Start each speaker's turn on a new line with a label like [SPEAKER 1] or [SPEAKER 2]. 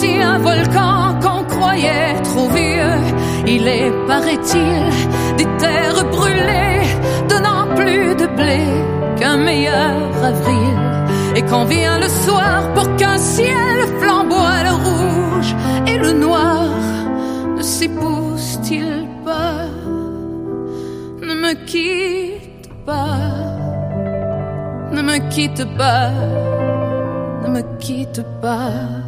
[SPEAKER 1] aussi un volcan qu'on croyait trop vieux. Il est, paraît-il, des terres brûlées, donnant plus de blé qu'un meilleur avril. Et quand vient le soir pour qu'un ciel flamboie le rouge et le noir, ne s'épouse-t-il pas? Ne me quitte pas, ne me quitte pas, ne me quitte pas.